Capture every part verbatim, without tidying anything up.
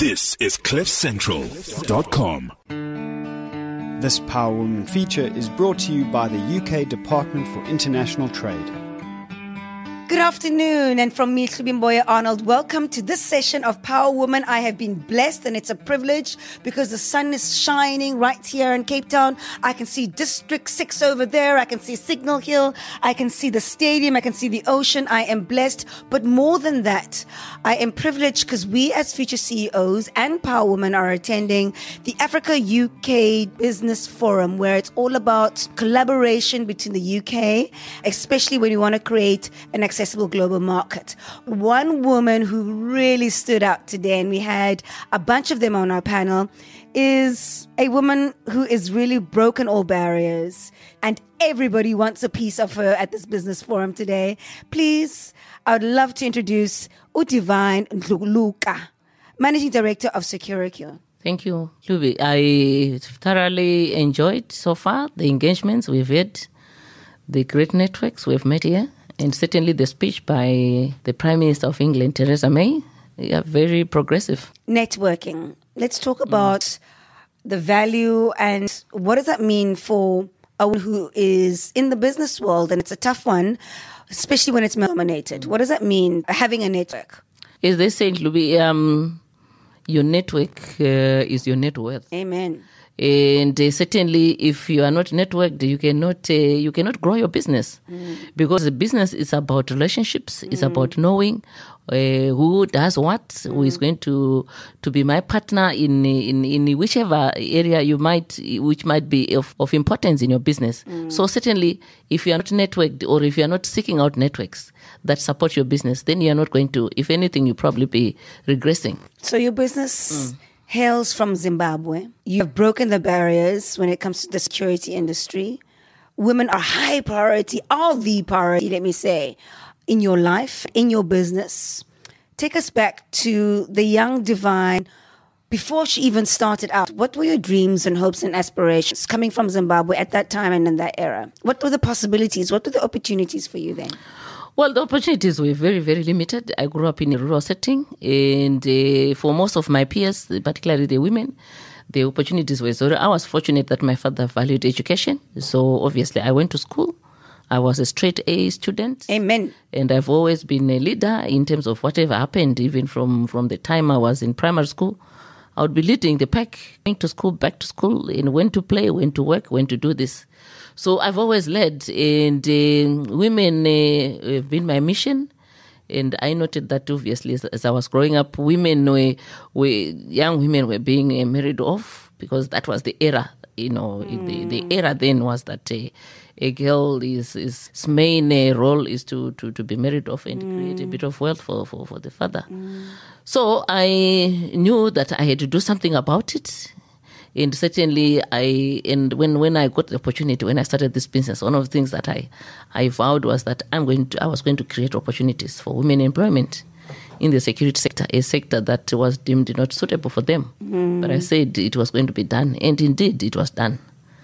This is cliff central dot com. This Power Woman feature is brought to you by the U K Department for International Trade. Good afternoon, and from me, Hlubimboya Arnold, welcome to this session of Power Woman. I have been blessed, and it's a privilege because the sun is shining right here in Cape Town. I can see District six over there. I can see Signal Hill. I can see the stadium. I can see the ocean. I am blessed. But more than that, I am privileged because we as future C E Os and Power Women are attending the Africa U K Business Forum, where it's all about collaboration between the U K, especially when we want to create an accessible global market. One woman who really stood out today, and we had a bunch of them on our panel, is a woman who is really broken all barriers, and everybody wants a piece of her at this business forum today. Please, I would love to introduce Udivine Ndluka, Managing Director of Securicure. Thank you, Luby. I thoroughly enjoyed so far the engagements we've had, the great networks we've met here, and certainly the speech by the Prime Minister of England, Theresa May. Yeah, very progressive. Networking. Let's talk about mm. the value and what does that mean for a woman who is in the business world, and it's a tough one, especially when it's male-dominated. What does that mean, having a network? As they say, Luby, um, your network uh, is your net worth. Amen. And uh, certainly, if you are not networked, you cannot uh, you cannot grow your business, mm. because the business is about relationships. Mm. It's about knowing uh, who does what, mm. who is going to to be my partner in in in whichever area you might which might be of, of importance in your business. Mm. So certainly, if you are not networked, or if you are not seeking out networks that support your business, then you are not going to. If anything, you probably be regressing. So your business. Mm. hails from Zimbabwe. You have broken the barriers when it comes to the security industry. Women are high priority, are the priority, let me say, in your life, in your business. Take us back to the young Divine before she even started out. What were your dreams and hopes and aspirations coming from Zimbabwe at that time and in that era? What were the possibilities? What were the opportunities for you then? Well, the opportunities were very, very limited. I grew up in a rural setting, and uh, for most of my peers, particularly the women, the opportunities were zero. I was fortunate that my father valued education, so obviously I went to school. I was a straight A student. Amen. And I've always been a leader in terms of whatever happened, even from, from the time I was in primary school. I would be leading the pack, going to school, back to school, and when to play, when to work, when to do this. So I've always led, and uh, women uh, have been my mission. And I noted that obviously as, as I was growing up, women were, were young women were being uh, married off, because that was the era. You know, mm. the, the era then was that uh, a girl is, is his main uh, role is to, to, to be married off and mm. create a bit of wealth for, for, for the father. Mm. So I knew that I had to do something about it. And certainly, I and when, when I got the opportunity, when I started this business, one of the things that I, I vowed was that I'm going to I was going to create opportunities for women employment in the security sector, a sector that was deemed not suitable for them. Mm. But I said it was going to be done, and indeed it was done.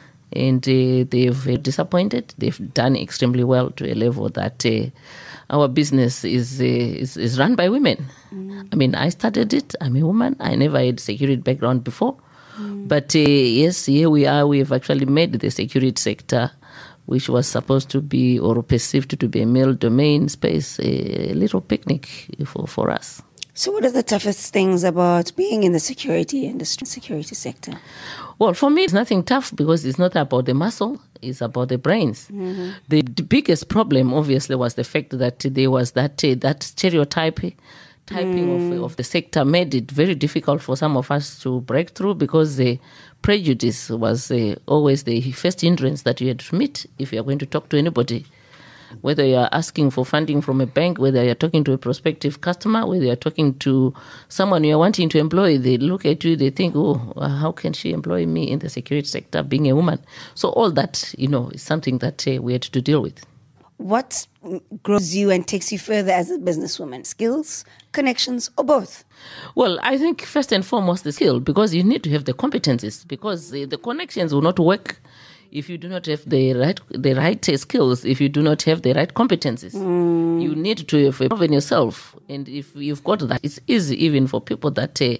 And uh, they've disappointed. They've done extremely well to a level that uh, our business is, uh, is is run by women. Mm. I mean, I started it. I'm a woman. I never had security background before. Mm. But uh, yes, here we are. We have actually made the security sector, which was supposed to be or perceived to be a male domain space, a little picnic for, for us. So what are the toughest things about being in the security industry, security sector? Well, for me, it's nothing tough because it's not about the muscle. It's about the brains. Mm-hmm. The, the biggest problem, obviously, was the fact that there was that, uh, that stereotype typing mm. of, of the sector made it very difficult for some of us to break through, because the prejudice was uh, always the first hindrance that you had to meet if you are going to talk to anybody. Whether you are asking for funding from a bank, whether you are talking to a prospective customer, whether you are talking to someone you are wanting to employ, they look at you, they think, oh, how can she employ me in the security sector being a woman? So all that, you know, is something that uh, we had to deal with. What grows you and takes you further as a businesswoman? Skills, connections, or both? Well, I think first and foremost the skill, because you need to have the competencies, because the, the connections will not work if you do not have the right the right uh, skills, if you do not have the right competencies. Mm. You need to have proven yourself. And if you've got that, it's easy even for people that uh,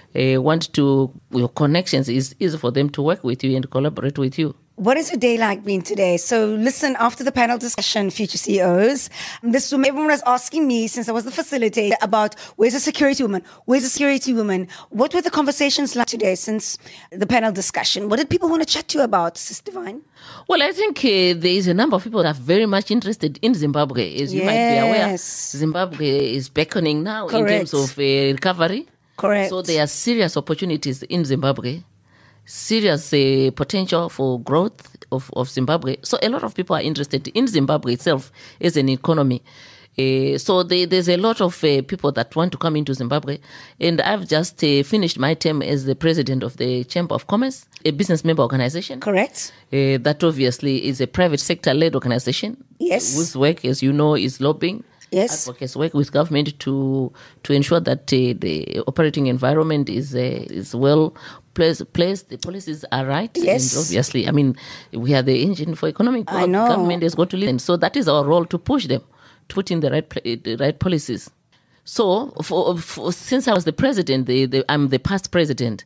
uh, want to, your connections is easy for them to work with you and collaborate with you. What is your day like been today? So listen, after the panel discussion, future C E Os, this woman, everyone was asking me, since I was the facilitator, about where's the security woman? Where's the security woman? What were the conversations like today since the panel discussion? What did people want to chat to you about, Sis Divine? Well, I think uh, there is a number of people that are very much interested in Zimbabwe. As you Yes. might be aware, Zimbabwe is beckoning now in Correct. terms of uh, recovery. Correct. So there are serious opportunities in Zimbabwe, serious uh, potential for growth of, of Zimbabwe. So a lot of people are interested in Zimbabwe itself as an economy. Uh, so they, there's a lot of uh, people that want to come into Zimbabwe. And I've just uh, finished my term as the president of the Chamber of Commerce, a business member organization. Correct. Uh, that obviously is a private sector-led organization. Yes. Whose work, as you know, is lobbying. Yes. Advocates work with government to to ensure that uh, the operating environment is uh, is well placed, placed. The policies are right. Yes. And obviously, I mean, we are the engine for economic growth. I know. Government has got to listen. So that is our role, to push them, to put in the right pla- the right policies. So, for, for, since I was the president, the, the, I'm the past president,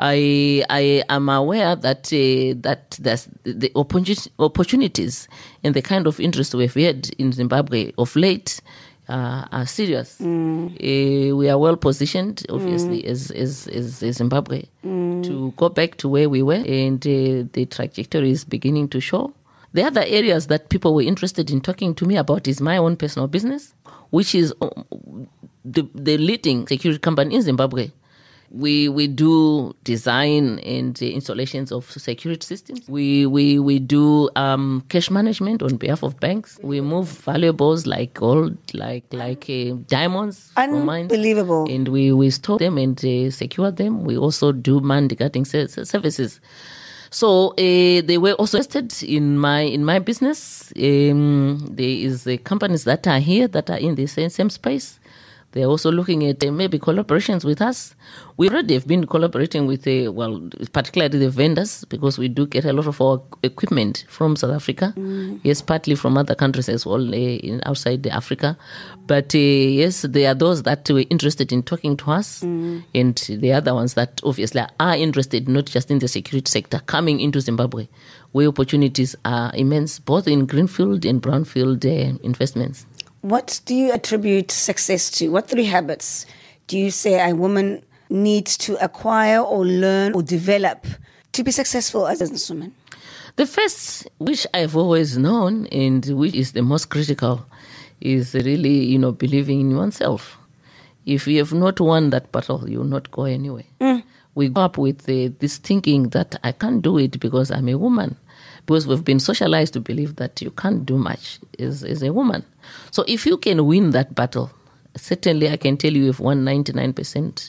I I am aware that uh, that there's the opportuni- opportunities and the kind of interest we've had in Zimbabwe of late uh, are serious. Mm. Uh, we are well positioned, obviously, mm. as, as, as, as Zimbabwe, mm. to go back to where we were, and uh, the trajectory is beginning to show. The other areas that people were interested in talking to me about is my own personal business, which is the, the leading security company in Zimbabwe. We we do design and uh, installations of security systems. We we we do um, cash management on behalf of banks. We move valuables like gold, like like uh, diamonds, from mines. Unbelievable. And we, we store them and uh, secure them. We also do manned guarding services. So uh, they were also interested in my in my business. Um, there is uh, companies that are here that are in the same, same space. They're also looking at uh, maybe collaborations with us. We already have been collaborating with, uh, well, particularly the vendors, because we do get a lot of our equipment from South Africa. Mm. Yes, partly from other countries as well, uh, in outside Africa. But uh, yes, there are those that were interested in talking to us, mm. and the other ones that obviously are interested not just in the security sector, coming into Zimbabwe, where opportunities are immense, both in greenfield and brownfield uh, investments. What do you attribute success to? What three habits do you say a woman needs to acquire or learn or develop to be successful as a businesswoman? The first, which I've always known and which is the most critical, is really, you know, believing in oneself. If you have not won that battle, you will not go anywhere. Mm. We go up with uh, this thinking that I can't do it because I'm a woman. Because we've been socialized to believe that you can't do much as, as a woman. So if you can win that battle, certainly I can tell you you've won ninety-nine percent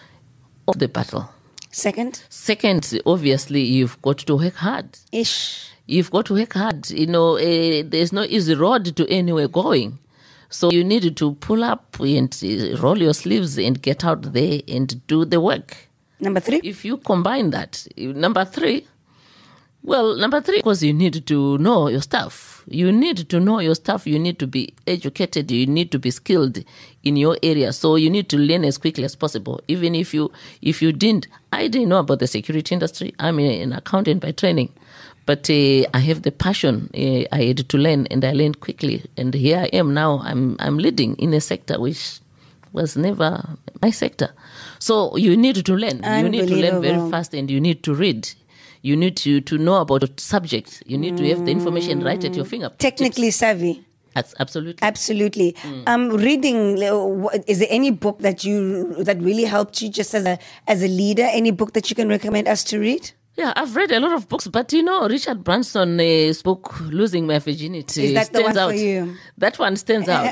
of the battle. Second? Second, obviously, you've got to work hard. Ish. You've got to work hard. You know, uh, there's no easy road to anywhere going. So you need to pull up and uh, roll your sleeves and get out there and do the work. Number three? If you combine that, number three, Well, number three, of course, you need to know your stuff. You need to know your stuff. You need to be educated. You need to be skilled in your area. So you need to learn as quickly as possible. Even if you if you didn't, I didn't know about the security industry. I'm an accountant by training. But uh, I have the passion. Uh, I had to learn, and I learned quickly. And here I am now. I'm I'm leading in a sector which was never my sector. So you need to learn. You need to learn very fast, and you need to read. You need to, to know about the subject. You need to have the information right at your fingertips. Technically savvy. That's absolutely. Absolutely. Mm. Um, reading, is there any book that you that really helped you just as a as a leader? Any book that you can recommend us to read? Yeah, I've read a lot of books, but you know, Richard Branson's uh, book, Losing My Virginity, is that stands the one out. For you? That one stands out.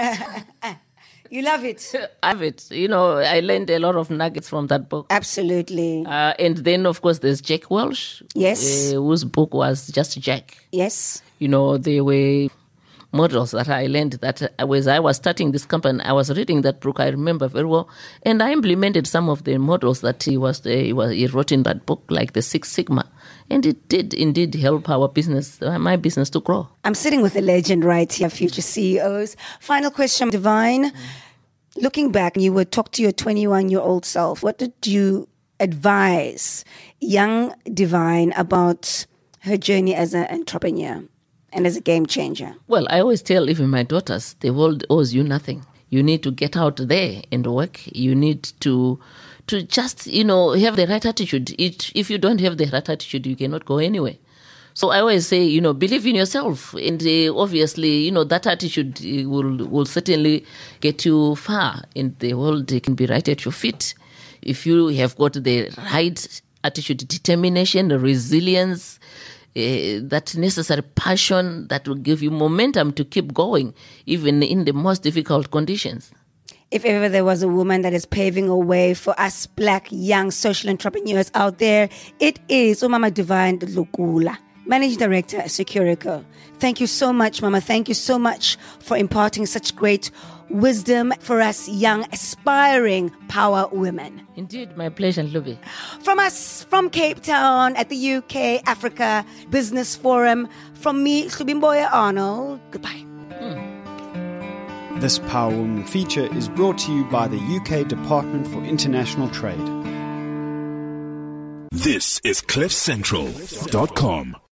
You love it. I love it. You know, I learned a lot of nuggets from that book. Absolutely. Uh, and then, of course, there's Jack Welch. Yes. Uh, whose book was Just Jack. Yes. You know, they were models that I learned that as I was starting this company, I was reading that book, I remember very well. And I implemented some of the models that he was, he was he wrote in that book, like the Six Sigma. And it did indeed help our business, my business to grow. I'm sitting with a legend right here, future C E Os. Final question, Divine. Mm. Looking back, you would talk to your twenty-one-year-old self. What did you advise young Divine about her journey as an entrepreneur and as a game changer? Well, I always tell even my daughters, the world owes you nothing. You need to get out there and work. You need to to just, you know, have the right attitude. It, if you don't have the right attitude, you cannot go anywhere. So I always say, you know, believe in yourself. And uh, obviously, you know, that attitude uh, will will certainly get you far. And the world can be right at your feet. If you have got the right attitude, determination, resilience, uh, that necessary passion that will give you momentum to keep going, even in the most difficult conditions. If ever there was a woman that is paving a way for us black young social entrepreneurs out there, it is Umama Divine Lukula, Managing Director at Securico. Thank you so much, Mama. Thank you so much for imparting such great wisdom for us young, aspiring power women. Indeed, my pleasure, Luby. From us, from Cape Town at the U K Africa Business Forum, from me, Subimboya Arnold, goodbye. This Power Woman feature is brought to you by the U K Department for International Trade. This is cliff central dot com.